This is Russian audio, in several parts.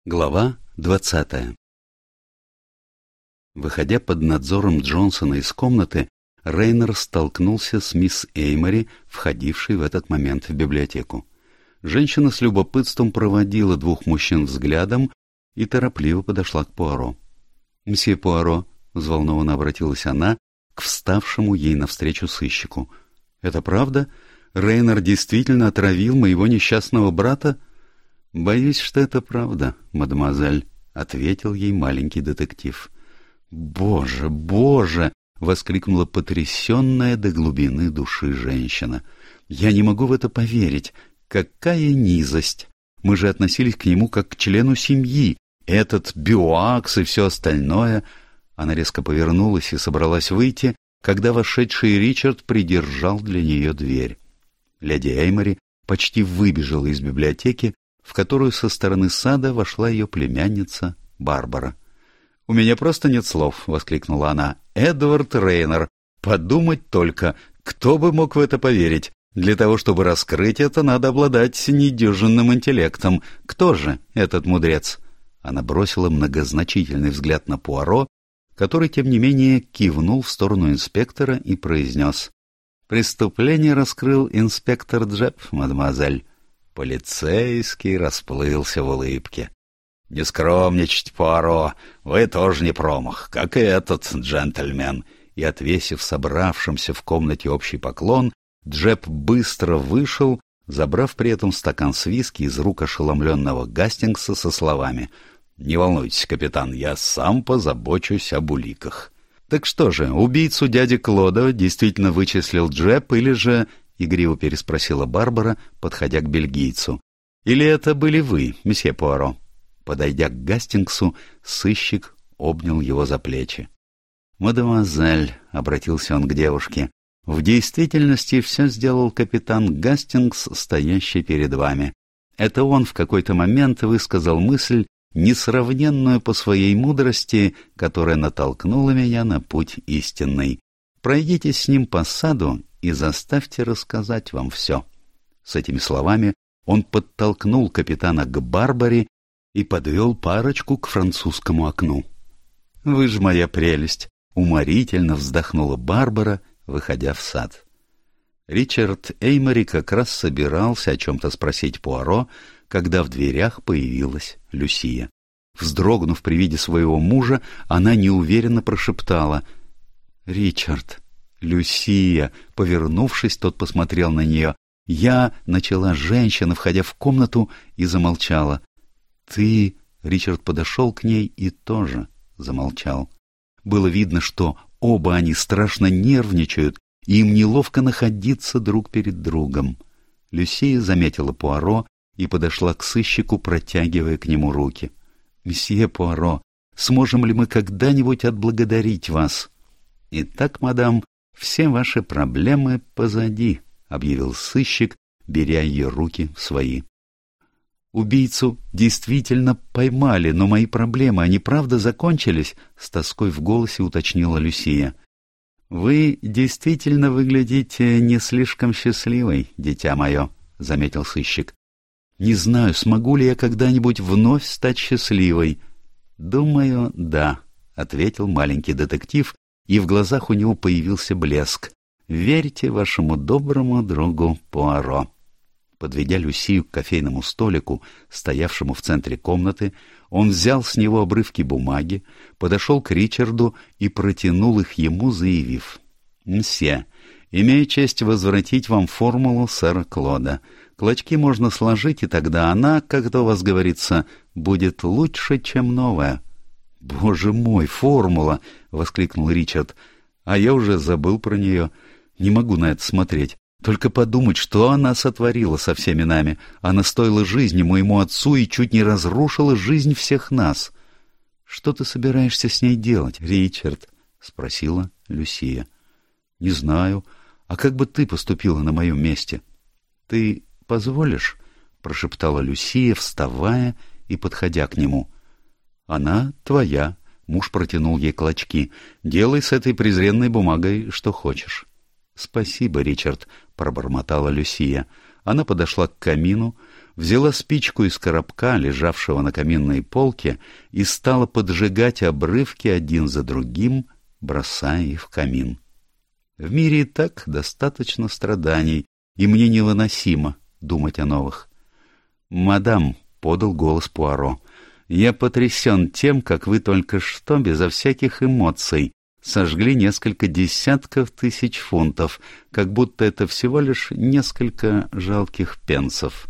Глава 20. Выходя под надзором Джонсона из комнаты, Рейнер столкнулся с мисс Эймори, входившей в этот момент в библиотеку. Женщина с любопытством проводила двух мужчин взглядом и торопливо подошла к Пуаро. «Мсье Пуаро», — взволнованно обратилась она к вставшему ей навстречу сыщику, — «это правда? Рейнер действительно отравил моего несчастного брата?» «Боюсь, что это правда, мадемуазель», — ответил ей маленький детектив. «Боже, боже!» — воскликнула потрясенная до глубины души женщина. «Я не могу в это поверить. Какая низость! Мы же относились к нему как к члену семьи. Этот Бюакс и все остальное...» Она резко повернулась и собралась выйти, когда вошедший Ричард придержал для нее дверь. Леди Эймори почти выбежала из библиотеки, в которую со стороны сада вошла ее племянница Барбара. «У меня просто нет слов», — воскликнула она. «Эдвард Рейнер! Подумать только! Кто бы мог в это поверить? Для того, чтобы раскрыть это, надо обладать недюжинным интеллектом. Кто же этот мудрец?» Она бросила многозначительный взгляд на Пуаро, который, тем не менее, кивнул в сторону инспектора и произнес: «Преступление раскрыл инспектор Джеб, мадемуазель». Полицейский расплылся в улыбке. «Не скромничайте, Пуаро, вы тоже не промах, как и этот джентльмен». И, отвесив собравшимся в комнате общий поклон, Джеб быстро вышел, забрав при этом стакан с виски из рук ошеломленного Гастингса со словами: «Не волнуйтесь, капитан, я сам позабочусь об уликах». «Так что же, убийцу дяди Клода действительно вычислил Джеб, или же...» — игриво переспросила Барбара, подходя к бельгийцу. «Или это были вы, месье Пуаро?» Подойдя к Гастингсу, сыщик обнял его за плечи. «Мадемуазель», — обратился он к девушке, — «в действительности все сделал капитан Гастингс, стоящий перед вами. Это он в какой-то момент высказал мысль, несравненную по своей мудрости, которая натолкнула меня на путь истинный. Пройдитесь с ним по саду и заставьте рассказать вам все». С этими словами он подтолкнул капитана к Барбаре и подвел парочку к французскому окну. «Вы ж моя прелесть!» — уморительно вздохнула Барбара, выходя в сад. Ричард Эймори как раз собирался о чем-то спросить Пуаро, когда в дверях появилась Люсия. Вздрогнув при виде своего мужа, она неуверенно прошептала: «Ричард». «Люсия», повернувшись, тот посмотрел на нее. «Я», — начала женщина, входя в комнату, и замолчала. «Ты», — Ричард подошел к ней и тоже замолчал. Было видно, что оба они страшно нервничают, и им неловко находиться друг перед другом. Люсия заметила Пуаро и подошла к сыщику, протягивая к нему руки. «Месье Пуаро, сможем ли мы когда-нибудь отблагодарить вас?» «Итак, мадам, все ваши проблемы позади», — объявил сыщик, беря ее руки в свои. «Убийцу действительно поймали, но мои проблемы, они правда закончились?» — с тоской в голосе уточнила Люсия. «Вы действительно выглядите не слишком счастливой, дитя мое», — заметил сыщик. «Не знаю, смогу ли я когда-нибудь вновь стать счастливой». «Думаю, да», — ответил маленький детектив, и в глазах у него появился блеск. «Верьте вашему доброму другу Пуаро». Подведя Люсию к кофейному столику, стоявшему в центре комнаты, он взял с него обрывки бумаги, подошел к Ричарду и протянул их ему, заявив: «Мсье, имею честь возвратить вам формулу сэра Клода. Клочки можно сложить, и тогда она, как это у вас говорится, будет лучше, чем новая». «Боже мой, формула!» — воскликнул Ричард. «А я уже забыл про нее. Не могу на это смотреть. Только подумать, что она сотворила со всеми нами. Она стоила жизни моему отцу и чуть не разрушила жизнь всех нас». «Что ты собираешься с ней делать, Ричард?» — спросила Люсия. «Не знаю. А как бы ты поступила на моем месте?» «Ты позволишь?» — прошептала Люсия, вставая и подходя к нему. «Она твоя», — муж протянул ей клочки. «Делай с этой презренной бумагой что хочешь». «Спасибо, Ричард», — пробормотала Люсия. Она подошла к камину, взяла спичку из коробка, лежавшего на каминной полке, и стала поджигать обрывки один за другим, бросая их в камин. В мире и так достаточно страданий, и мне невыносимо думать о новых. «Мадам», — подал голос Пуаро, — «я потрясен тем, как вы только что, безо всяких эмоций, сожгли несколько десятков тысяч фунтов, как будто это всего лишь несколько жалких пенсов.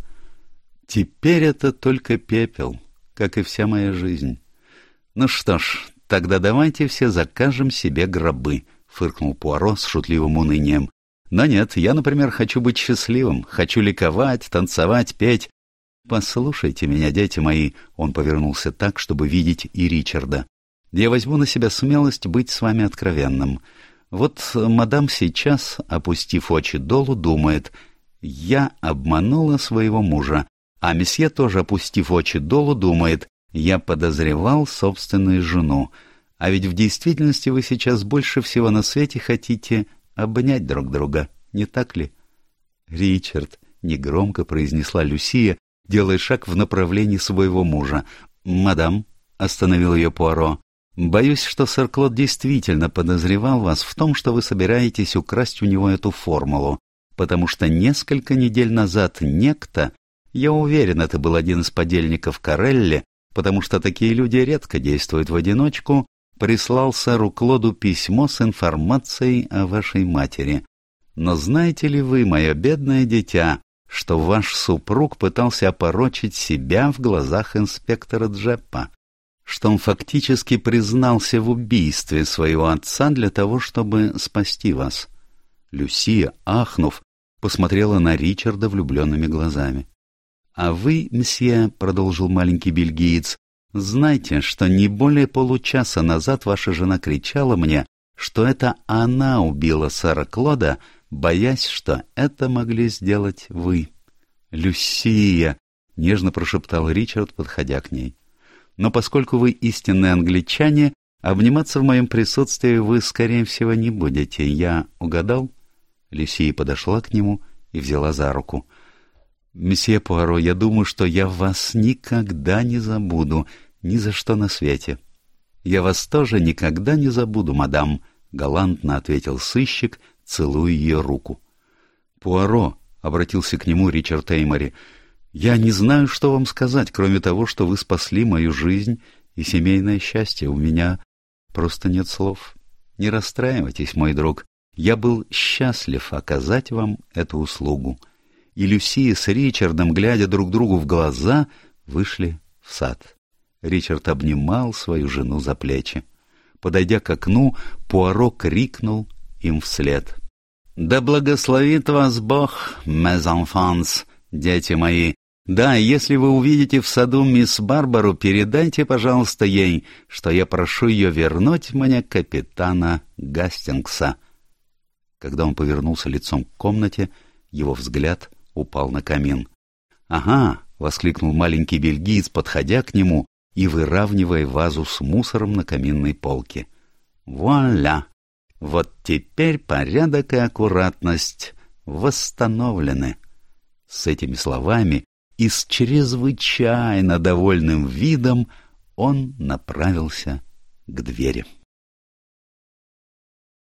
Теперь это только пепел, как и вся моя жизнь. Ну что ж, тогда давайте все закажем себе гробы», — фыркнул Пуаро с шутливым унынием. «Но нет, я, например, хочу быть счастливым, хочу ликовать, танцевать, петь. Послушайте меня, дети мои», — он повернулся так, чтобы видеть и Ричарда. «Я возьму на себя смелость быть с вами откровенным. Вот мадам сейчас, опустив очи долу, думает: я обманула своего мужа, а месье тоже, опустив очи долу, думает: я подозревал собственную жену. А ведь в действительности вы сейчас больше всего на свете хотите обнять друг друга, не так ли?» «Ричард», — негромко произнесла Люсия, делая шаг в направлении своего мужа. «Мадам», — остановил ее Пуаро, — «боюсь, что сэр Клод действительно подозревал вас в том, что вы собираетесь украсть у него эту формулу, потому что несколько недель назад некто, я уверен, это был один из подельников Корелли, потому что такие люди редко действуют в одиночку, прислал сэру Клоду письмо с информацией о вашей матери. Но знаете ли вы, мое бедное дитя, что ваш супруг пытался опорочить себя в глазах инспектора Джеппа, что он фактически признался в убийстве своего отца для того, чтобы спасти вас?» Люсия, ахнув, посмотрела на Ричарда влюбленными глазами. «А вы, мсье, — продолжил маленький бельгиец, — знайте, что не более получаса назад ваша жена кричала мне, что это она убила сэра Клода, боясь, что это могли сделать вы». «Люсия!» — нежно прошептал Ричард, подходя к ней. «Но поскольку вы истинные англичане, обниматься в моем присутствии вы, скорее всего, не будете. Я угадал?» Люсия подошла к нему и взяла за руку. «Месье Пуаро, я думаю, что я вас никогда не забуду, ни за что на свете». «Я вас тоже никогда не забуду, мадам», — галантно ответил сыщик, целуя ее руку. «Пуаро», — обратился к нему Ричард Эймори, — «я не знаю, что вам сказать, кроме того, что вы спасли мою жизнь и семейное счастье. У меня просто нет слов. Не расстраивайтесь, мой друг, я был счастлив оказать вам эту услугу». И Люсия с Ричардом, глядя друг другу в глаза, вышли в сад. Ричард обнимал свою жену за плечи. Подойдя к окну, Пуаро крикнул им вслед: «Да благословит вас Бог, mes enfants, дети мои! Да, если вы увидите в саду мисс Барбару, передайте, пожалуйста, ей, что я прошу ее вернуть мне капитана Гастингса». Когда он повернулся лицом к комнате, его взгляд упал на камин. «Ага!» — воскликнул маленький бельгиец, подходя к нему и выравнивая вазу с мусором на каминной полке. «Вуаля! Вот теперь порядок и аккуратность восстановлены». С этими словами и с чрезвычайно довольным видом он направился к двери.